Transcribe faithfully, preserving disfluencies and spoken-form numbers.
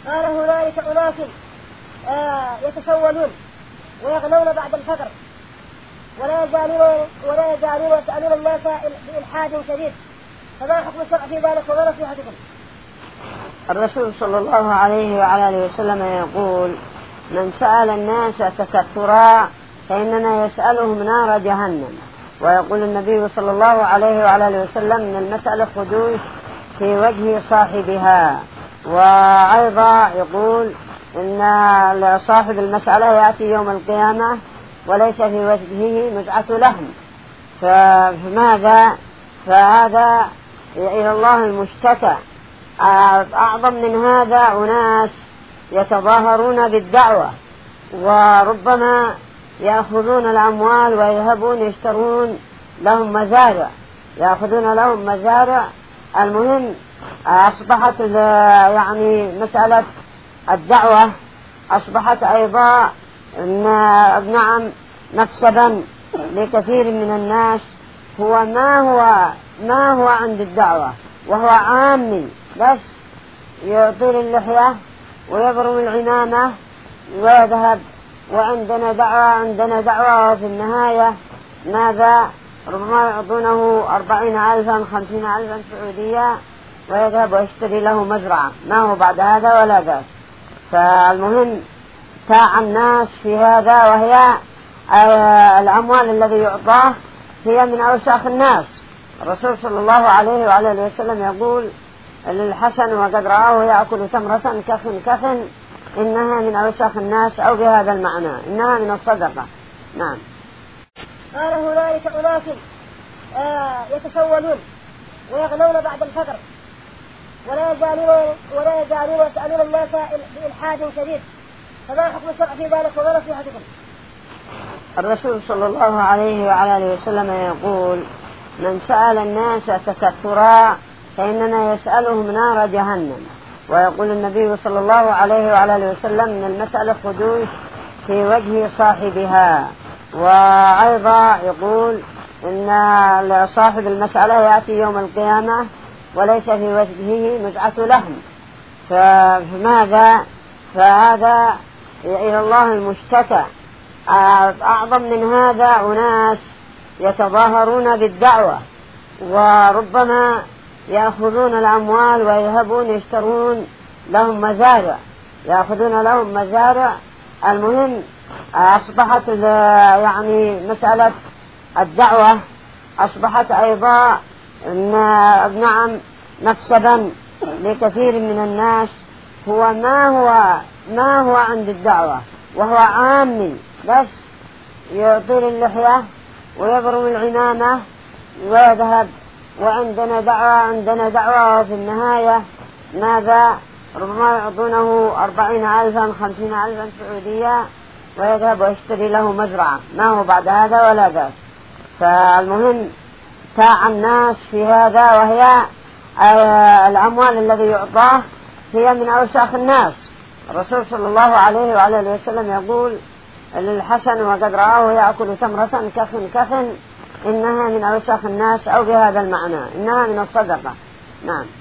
قال هنالك أناس آه يتسولون ويغنون بعد الفقر ولا يزالون ولا يزالون يسألون الناس بإلحاد شديد، فما حكم الشرع في ذلك وما نصيحتكم؟ الرسول صلى الله عليه وعلى آله وسلم يقول: من سأل الناس تكثرا فإنما يسألهم نار جهنم. ويقول النبي صلى الله عليه وعلى آله وسلم: من المسألة خدوش في وجه صاحبها. وأيضا يقول إن صاحب المسألة يأتي يوم القيامة وليس في وجهه مزعة لحم. فماذا؟ فهذا إلى الله المشتكى. أعظم من هذا أناس يتظاهرون بالدعوة وربما يأخذون الأموال ويذهبون يشترون لهم مزارع، يأخذون لهم مزارع. المهم أصبحت يعني مسألة الدعوة أصبحت أيضا نعم مكسبا لكثير من الناس. هو ما هو ما هو عند الدعوة، وهو عامي بس يطيل اللحية ويبرم العمامة ويذهب وعندنا دعوة عندنا دعوة وفي النهاية ماذا؟ ربما يعطونه أربعين ألفا خمسين ألفا سعودية ويذهب ويشتري له مزرعة، ما هو بعد هذا ولا ذاك. فالمهم تاع الناس في هذا، وهي الأموال الذي يعطاه هي من أوساخ الناس. الرسول صلى الله عليه وعلى آله وسلم يقول للحسن وقد رآه يأكل تمرة كخن كخن إنها من أوساخ الناس، أو بهذا المعنى إنها من الصدقة. نعم. قال هنالك أناس آه يتسولون ويغنون بعد الفقر ولا يزالون ولا يزالون يسألون الناس بإلحاد شديد، فما حكم الشرع في ذلك وما نصيحتكم؟ الرسول صلى الله عليه وعلى آله وسلم يقول: من سأل الناس تكثرا فإنما يسألهم نار جهنم. ويقول النبي صلى الله عليه وعلى آله وسلم: من المسألة خدوش في وجه صاحبها. وأيضا يقول إن صاحب المسألة يأتي يوم القيامة وليس في وجهه مزعة لحم. فماذا؟ فهذا إلى الله المشتكى. أعظم من هذا أناس يتظاهرون بالدعوة وربما يأخذون الأموال ويذهبون يشترون لهم مزارع، يأخذون لهم مزارع. المهم أصبحت يعني مسألة الدعوة أصبحت أيضا نعم مكسبا لكثير من الناس. هو ما هو ما هو عند الدعوة، وهو عامي بس يطيل اللحية ويبرم العمامة ويذهب وعندنا دعوة عندنا دعوة وفي النهاية ماذا؟ ربما يعطونه أربعين ألفا خمسين ألفا سعودية ويذهب ويشتري له مزرعة، ما هو بعد هذا ولا ذاك. فالمهم تاع الناس في هذا، وهي الأموال الذي يعطاه هي من أوساخ الناس. الرسول صلى الله عليه وعلى آله وسلم يقول للحسن وقد رآه يأكل تمرة كخن كخن إنها من أوساخ الناس، أو بهذا المعنى إنها من الصدقة. نعم.